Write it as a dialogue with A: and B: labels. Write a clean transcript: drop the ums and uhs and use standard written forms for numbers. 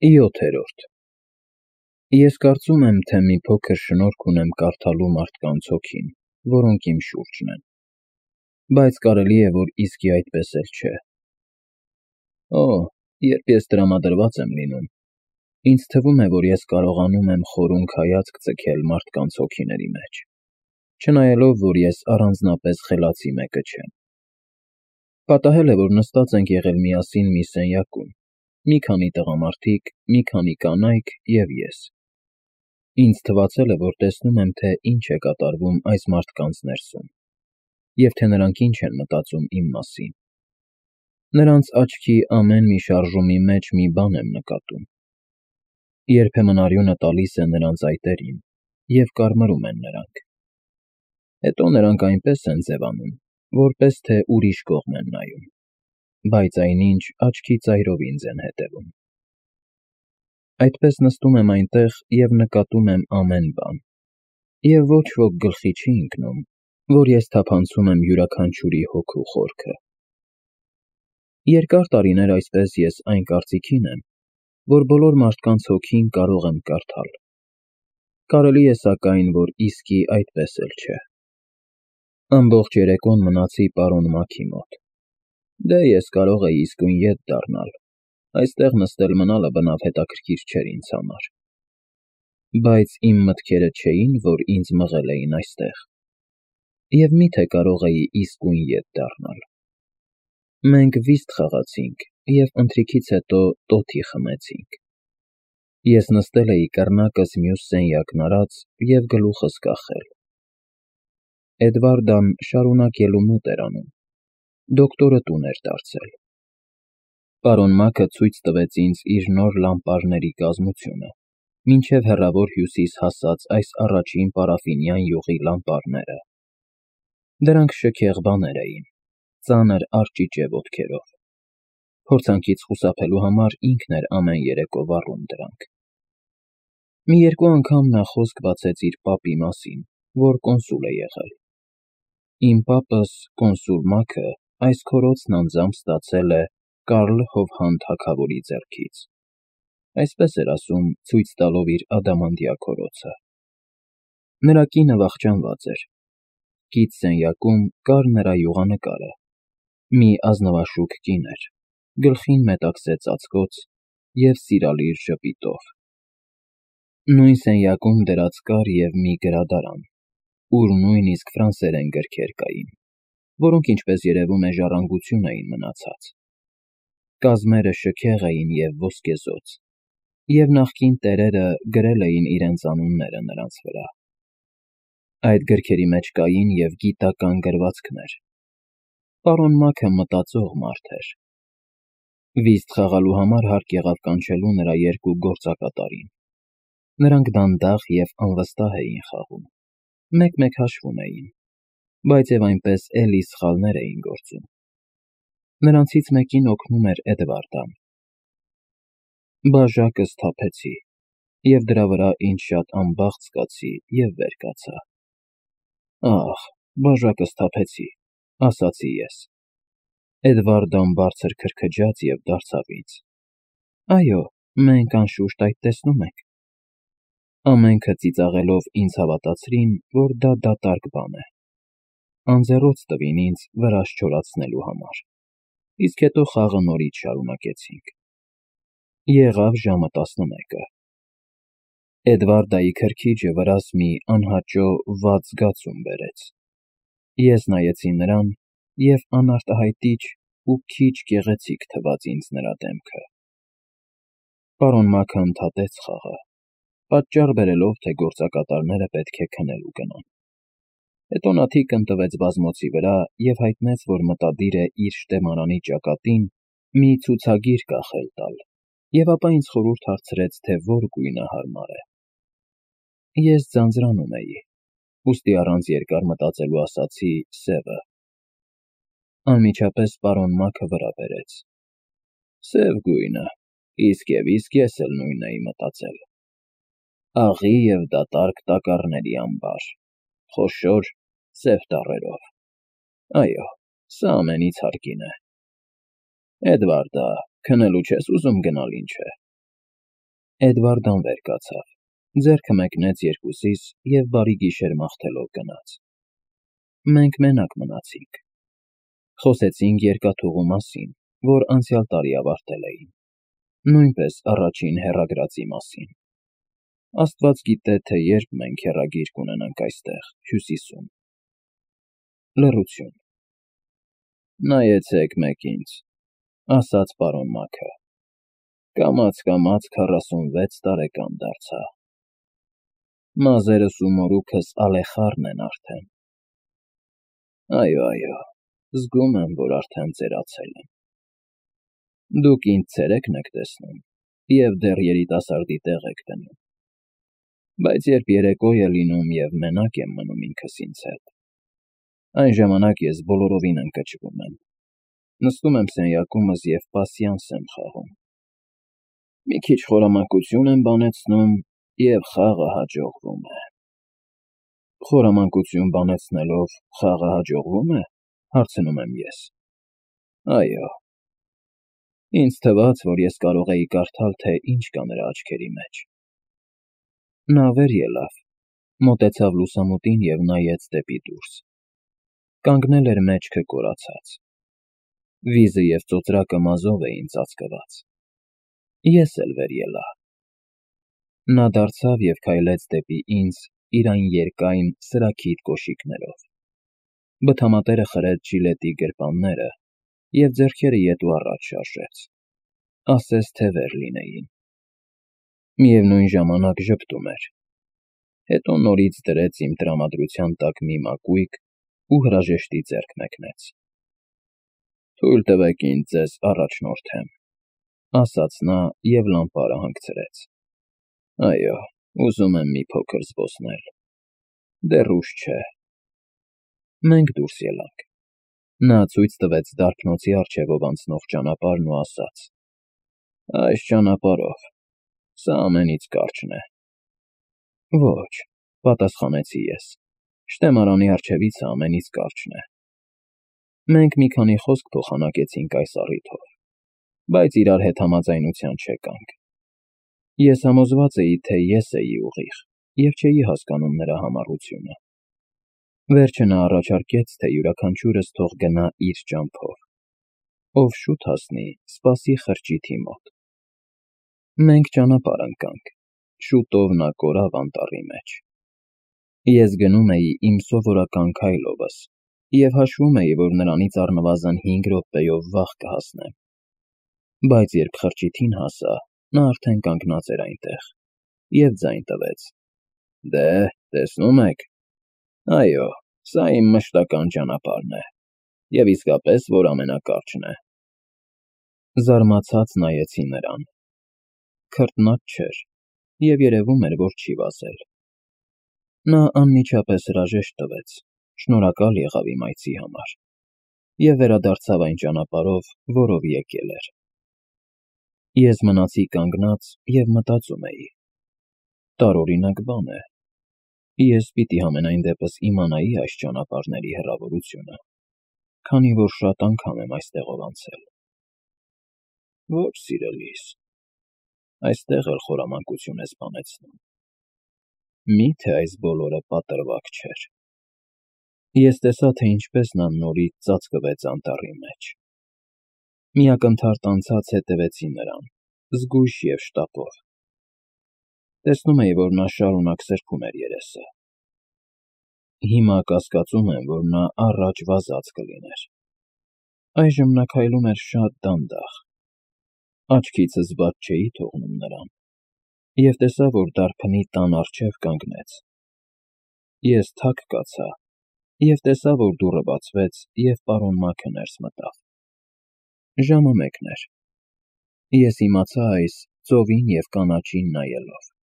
A: 7-րդ Ես կարծում եմ, թե մի փոքր շնորհք ունեմ կարդալու մարդկանց հոգին, որոնք իմ շուրջն են, բայց կարելի է, որ իսկի այդպես էլ չէ։ Օ, երբ ես տրամադրված եմ լինում, ինձ թվում է, որ ես կարողանում եմ խորունկ հայացք ձգել մարդկանց հոգիների մեջ, չնայելով, որ ես առանձնապես խելացի մեկը չեմ։ Պատահել է, որ նստած ենք եղել միասին մի սենյակում, մի քանի տղամարդիկ, մի քանի կանայք և ես։ Ինձ թվացել է, որ տեսնում եմ, թե ինչ է կատարվում այս մարդկանց ներսում, և թե նրանք ինչ են մտածում իմ մասին։ Նրանց աչքի ամեն մի շարժումի մեջ մի բան եմ նկատում։ Երբեմն արյունը տալիս է նրանց այտերին, և կարմրում են նրանք։ Հետո նրանք այնպես են ձևանում, որպես թե ուրիշ կողմ են նայում, բայց այնինչ աչքի ծայրով ինձ են հետևում։ Այդպես նստում եմ այնտեղ և նկատում եմ ամեն բան, և ոչ ոք գլխի չի ընկնում, որ ես թափանցում եմ յուրաքանչյուրի հոգու խորքը։ Երկար տարիներ այսպես ես այն կարծիքին եմ, որ բոլոր մարդկանց հոգին կարող եմ կարդալ։ Կարելի է սակայն, որ իսկի այդպես էլ չէ։ Ամբողջ երեկոն մնացի պարոն Մաքի մոտ։ Դե ես կարող էի իսկույն ետ դառնալ, այստեղ նստել մնալը բնավ հետաքրքիր չէր ինձ համար։ Բայց իմ մտքերը չէին, որ ինձ մղել էին այստեղ։ Եվ մի՞թե կարող էի իսկույն ետ դառնալ։ Մենք վիստ խաղացինք և ընթրիքից հետո տոթի խմեցինք։ Ես նստել էի կռնակս մյուս սենյակն արած և գլուխս կախել։ Էդվարդան շարունակելու մոտ էր անում։ Դոկտորը տուն էր դարձել։ Պարոն Մաքը ցույց տվեց ինձ իր նոր լամպարների կազմությունը, մինչև հեռավոր հյուսիս հասած այս առաջին պարաֆինյան յուղի լամպարները։ Դրանք շքեղ բաներ էին, ծանր արճիճե ոտքերով։ Փորձանքից խուսափելու համար ինքն էր ամեն երեկո վառում դրանք։ Մի երկու անգամ նա խոսք բացեց իր պապի մասին, որ կոնսուլ է եղել։ Իմ պապս՝ կոնսուլ Մաքը, այս քորոցն անձամբ ստացել է Կարլ Հովհան թագավորի ձեռքից, այսպես էր ասում, ցույց տալով իր ադամանդյա քորոցը։ Նրա կինը վախճանված էր։ Կից սենյակում կար նրա յուղանկարը։ Մի ազնվաշուք կին էր, գլխին մետաքսե ծածկոց և սիրալիր ժպիտով։ Նույն սենյակում դրած կար և մի գրադարան, ուր նույնիսկ ֆրանսերեն գրքեր կային, որոնք, ինչպես երևում է, ժառանգություն էին մնացած։ Կազմերը շքեղ էին և ոսկեզօծ, և նախկին տերերը գրել էին իրենց անունները նրանց վրա։ Այդ գրքերի մեջ կային և գիտական գրվածքներ։ Պարոն Մաքը մտածող մարդ էր։ Վիստ խաղալու համար հարկ եղավ կանչելու նրա երկու գործակատարին։ Նրանք դանդաղ և անվստահ էին խաղում, մեկ-մեկ հաշվում էին, բայց և այնպես էլի սխալներ էին գործում։ Նրանցից մեկին օգնում էր Էդվարդան։ Բաժակս թափեցի, և դրա վրա ինձ շատ անբախտ զգացի և վեր կացա։ Ահ, բաժակս թափեցի, ասացի ես։ Էդվարդան բարձր քրքջաց և դարձավ ինձ. Այո, մենք անշուշտ այդ տեսնում ենք։ Ամենքը ծիծաղելով ինձ հավատացրին, որ դա դատարկ բան է։ Անձեռոց տվին ինձ վրաս չորացնելու համար, իսկ հետո խաղը նորից շարունակեցինք։ Եղավ ժամը 11-ը։ Էդվարդայի քրքիջը վրաս մի անհաճո վատ զգացում բերեց։ Ես նայեցի նրան, և անարտահայտիչ ու քիչ գեղեցիկ թվաց ինձ նրա դեմքը։ Պարոն Մաքը ընդհատեց խաղը, պատճառ բերելով, թե գործակատարները պետք է քնելու գնան։ Հետո նա թիկն տվեց բազմոցի վրա և հայտնեց, որ մտադիր է իր շտեմարանի ճակատին մի ցուցագիր կախել տալ, և ապա ինձ խորհուրդ հարցրեց, թե որ գույնը հարմար է։ Ես ձանձրանում էի, ուստի առանց երկար մտածելու ասացի՝ սևը։ Անմիջապես պարոն Մաքը վրա բերեց. Սև գույնը, իսկ ես էլ նույնն էի մտածել։ Աղի և դատարկ տակառների ամբար, խոշոր, սև տառերով։ Այո, սա ամենից հարկին է։ Էդվարդա, քնելու չես ուզում գնալ, ինչ է։ Էդվարդն վեր կացավ, ձեռքը մեկնեց երկուսիս և բարի գիշեր մաղթելով գնաց։ Մենք մենակ մնացինք։ Խոսեցինք երկաթուղու մասին, որ անցյալ տարի ավարտել էին, նույնպես առաջին հեռագրածի մասին։ Աստված գիտե, թե երբ մենք հեռագիր կունենանք այստեղ, Հյուսիսում։ Լռություն։ Նայեցեք մեկ ինձ, ասաց պարոն Մաքը։ Կամաց-կամաց 46 տարեկան դարձա։ Մազերս ու մորուքս ալեխառն են արդեն։ Այո, զգում եմ, որ արդեն ծերացել եմ։ Դուք ինձ ցերեկն եք տեսնում և դեռ երիտասարդի տեղ եք դնում։ Բայց երբ երեկո է լինում և մենակ եմ մնում ինքս ինձ հետ, այն ժամանակ ես բոլորովին ընկճվում եմ, նստում եմ սենյակումս և պասյանս եմ խաղում։ Մի քիչ խորամանկություն եմ բանեցնում և խաղը հաջողվում է։ Խորամանկություն բանեցնելով խաղը հաջողվում է, հարցնում եմ ես։ Այո։ Ինձ թվաց, որ ես կարող էի կարդալ, թե ինչ կա նրա աչքերի մեջ։ Նա վեր ելավ, մոտեցավ լուսամուտին և նայեց դեպի դուրս։ Կանգնել էր մեջքը կորացած։ Վիզը և ծոծրակը մազով էին ծածկված։ Ես էլ վեր ելա։ Նա դարձավ և քայլեց դեպի ինձ իր այն երկայն, սրաքիթ կոշիկներով։ Բթամատերը խրեց ժիլետի գրպանները և ձեռքերը ետ ու առաջ շարժեց, ասես թե վեր լինեին։ Միևնույն ժամանակ ժպտում էր։ Հետո նորից դրեց իմ տրամադրության տակ մի մակույկ ու հրաժեշտի ձեռք մեկնեց։ Թույլ տվեք ինձ ձեզ առաջնորդեմ, ասաց նա և լամպարը հանգցրեց։ Այո, ուզում եմ մի փոքր զբոսնել։ Դեռ ուշ չէ։ Մենք դուրս ելանք։ Նա ցույց տվեց դարբնոցի առջևով անցնող ճանապարհն ու ասաց. Այս ճանապարհով, սա ամենից կարճն է։ Ոչ, պատասխանեցի ես, շտեմարանի առջևից ամենից կարճն է։ Մենք մի քանի խոսք փոխանակեցինք այս առիթով, բայց իրար հետ համաձայնության չեկանք։ Ես համոզված էի, թե ես էի ուղիղ և չէի հասկանում նրա համառությունը։ Վերջը նա առաջարկեց, թե յուրաքանչյուրս թող գնա իր ճամփով, ով շուտ հասնի, սպասի խրճիթի մոտ։ Մենք ճանապարհ ընկանք, շուտով նա կորավ անտառի մեջ։ Ես գնում էի իմ սովորական քայլովս և հաշվում էի, որ նրանից առնվազն 5 րոպեով վաղ կհասնեմ։ Բայց երբ խրճիթին հասա, նա արդեն կանգնած էր այնտեղ և ձայն տվեց. Դե, տեսնում եք։ Այո, սա իմ մշտական ճանապարհն է, և իսկապես, որ ամենակարճն է։ Զարմացած նայեցի նրան։ Քրտնած չէր և երևում էր, որ չի վազել։ Նա անմիջապես հրաժեշտ տվեց, շնորհակալ եղավ իմ այցի համար և վերադարձավ այն ճանապարհով, որով եկել էր։ Ես մնացի կանգնած և մտածում էի. տարօրինակ բան է։ Ես պիտի համենայն դեպս իմանայի այս ճանապարհների հեռավորությունը, քանի որ շատ անգամ եմ այստեղով անցել։ Ոչ, սիրելիս, այստեղ էլ խորամանկություն ես բանեցնում։ Մի՞թե այս բոլորը պատրվակ չէր։ Ես տեսա, թե ինչպես նա նորից ծածկվեց անտառի մեջ։ Մի ակնթարթ անցած հետևեցի նրան, զգույշ և շտապով։ Տեսնում էի, որ նա շարունակ սրբում էր երեսը։ Հիմա կասկածում եմ, որ նա առաջ վազած կլիներ։ Այժմ նա քայլում էր շատ դանդաղ։ Աչքիցս բաց չէի թողնում նրան և տեսա, որ դարբնի տան առջև կանգնեց։ Ես թակ կացա և տեսա, որ դուռը բացվեց, և պարոն Մաքը ներս մտավ։ Ժամը 1 էր։ Ես իմացա այս ծովին և կանաչին նայելով։